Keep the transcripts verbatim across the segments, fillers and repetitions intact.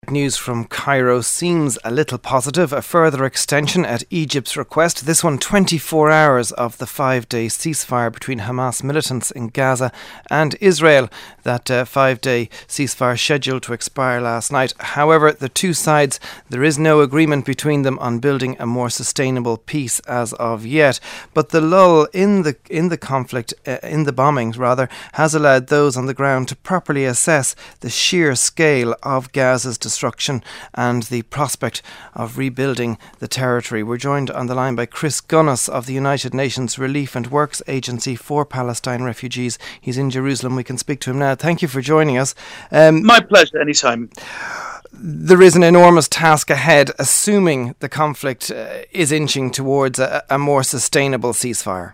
conflict news from Cairo seems a little positive. A further extension at Egypt's request. This one twenty-four hours of the five-day ceasefire between Hamas militants in Gaza and Israel. That uh, five-day ceasefire scheduled to expire last night. However, the two sides, there is no agreement between them on building a more sustainable peace as of yet. But the lull in the in the conflict, uh, in the bombings rather, has allowed those on the ground to properly assess the sheer scale of Gaza's destruction and the prospect of rebuilding the territory. We're joined on the line by Chris Gunness of the United Nations Relief and Works Agency for Palestine Refugees. He's in Jerusalem. We can speak to him now. Thank you for joining us. Um, My pleasure, anytime. There is an enormous task ahead, assuming the conflict uh, is inching towards a, a more sustainable ceasefire.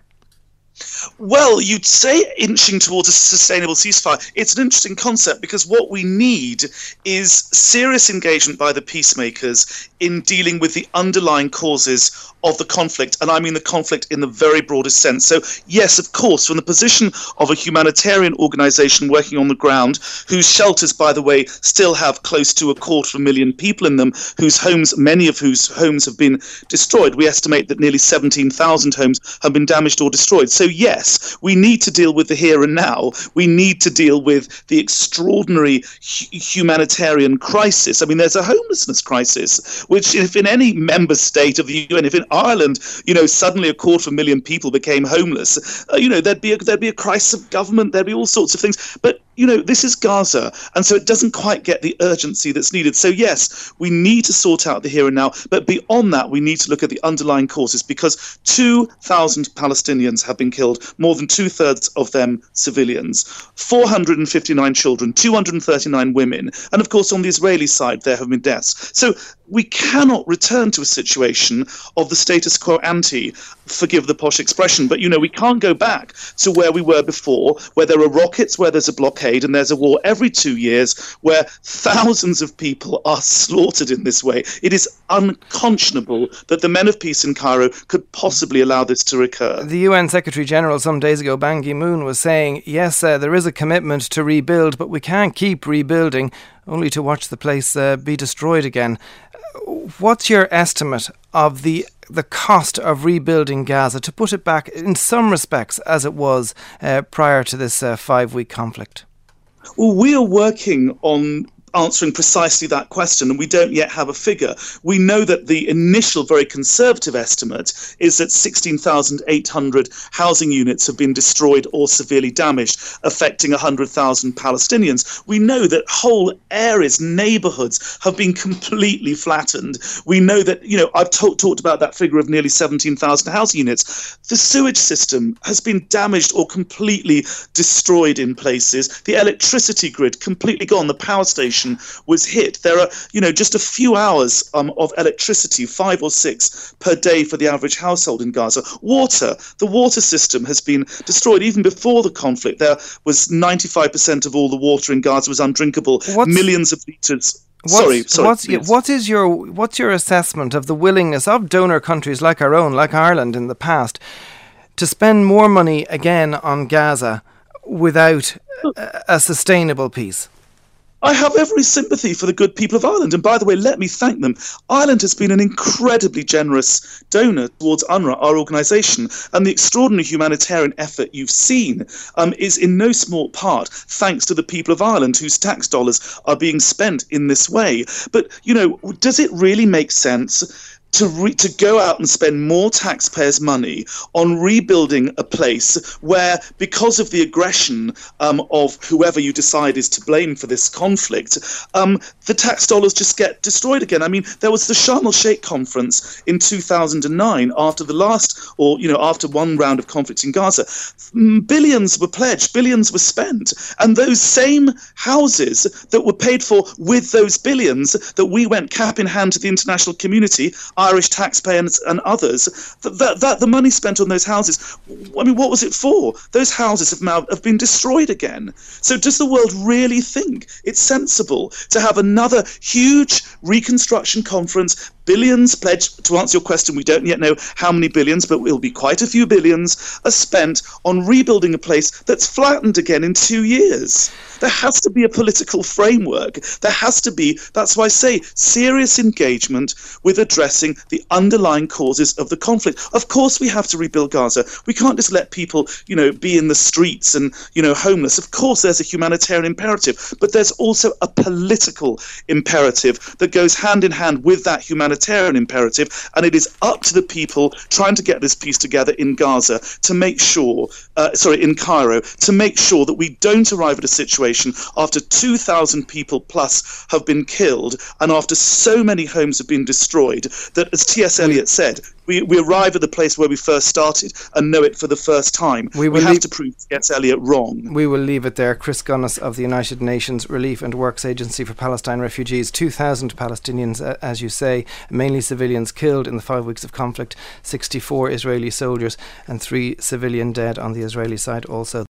Well, you'd say inching towards a sustainable ceasefire. It's an interesting concept because what we need is serious engagement by the peacemakers in dealing with the underlying causes of the conflict, and I mean the conflict in the very broadest sense. So, yes, of course, from the position of a humanitarian organisation working on the ground, whose shelters, by the way, still have close to a quarter of a million people in them, whose homes, many of whose homes have been destroyed. We estimate that nearly seventeen thousand homes have been damaged or destroyed. So, yes, we need to deal with the here and now. We need to deal with the extraordinary hu- humanitarian crisis. I mean, there's a homelessness crisis, which if in any member state of the U N, if in Ireland, you know, suddenly a quarter of a million people became homeless, uh, you know, there'd be a, there'd be a crisis of government, there'd be all sorts of things. But you know, this is Gaza, and so it doesn't quite get the urgency that's needed. So, yes, we need to sort out the here and now, but beyond that, we need to look at the underlying causes, because two thousand Palestinians have been killed, more than two-thirds of them civilians, four hundred fifty-nine children, two hundred thirty-nine women, and, of course, on the Israeli side, there have been deaths. So we cannot return to a situation of the status quo ante, forgive the posh expression, but, you know, we can't go back to where we were before, where there are rockets, where there's a blockade, and there's a war every two years, where thousands of people are slaughtered in this way. It is unconscionable that the men of peace in Cairo could possibly allow this to recur. The U N Secretary-General some days ago, Ban Ki-moon, was saying, yes, uh, there is a commitment to rebuild, but we can't keep rebuilding only to watch the place uh, be destroyed again. What's your estimate of the the cost of rebuilding Gaza, to put it back in some respects as it was uh, prior to this uh, five-week conflict? Well, we are working on answering precisely that question, and we don't yet have a figure. We know that the initial, very conservative estimate is that sixteen thousand eight hundred housing units have been destroyed or severely damaged, affecting one hundred thousand Palestinians. We know that whole areas, neighborhoods, have been completely flattened. We know that, you know, I've to- talked about that figure of nearly seventeen thousand housing units. The sewage system has been damaged or completely destroyed in places. The electricity grid completely gone. The power station was hit. There are, you know, just a few hours um, of electricity, five or six per day for the average household in Gaza. Water, the water system has been destroyed. Even before the conflict, there was ninety-five percent of all the water in Gaza was undrinkable. What's, Millions of litres. Sorry, sorry. What's, yes. what is your what's your assessment of the willingness of donor countries like our own, like Ireland in the past, to spend more money again on Gaza without a, a sustainable peace? I have every sympathy for the good people of Ireland. And by the way, let me thank them. Ireland has been an incredibly generous donor towards UNRWA, our organisation. And the extraordinary humanitarian effort you've seen um, is in no small part thanks to the people of Ireland, whose tax dollars are being spent in this way. But, you know, does it really make sense to re- to go out and spend more taxpayers' money on rebuilding a place where, because of the aggression um, of whoever you decide is to blame for this conflict, um, the tax dollars just get destroyed again? I mean, there was the Sharm el-Sheikh conference in two thousand nine after the last, or, you know, after one round of conflict in Gaza. Billions were pledged, billions were spent, and those same houses that were paid for with those billions that we went cap in hand to the international community, Irish taxpayers and others, that, that, that the money spent on those houses, I mean, what was it for? Those houses have now have been destroyed again. So does the world really think it's sensible to have another huge reconstruction conference billions pledged. To answer your question, we don't yet know how many billions, but it will be quite a few billions are spent on rebuilding a place that's flattened again in two years. There has to be a political framework. There has to be, that's why I say, serious engagement with addressing the underlying causes of the conflict. Of course we have to rebuild Gaza. We can't just let people, you know, be in the streets and, you know, homeless. Of course there's a humanitarian imperative, but there's also a political imperative that goes hand in hand with that humanitarian imperative, and it is up to the people trying to get this peace together in Gaza to make sure, uh, sorry, in Cairo, to make sure that we don't arrive at a situation after two thousand people plus have been killed and after so many homes have been destroyed that, as T S Eliot said, we, we arrive at the place where we first started and know it for the first time. We, we have leave, to prove T S Eliot wrong. We will leave it there. Chris Gunness of the United Nations Relief and Works Agency for Palestine Refugees. two thousand Palestinians, uh, as you say, mainly civilians, killed in the five weeks of conflict, sixty-four Israeli soldiers and three civilian dead on the Israeli side also.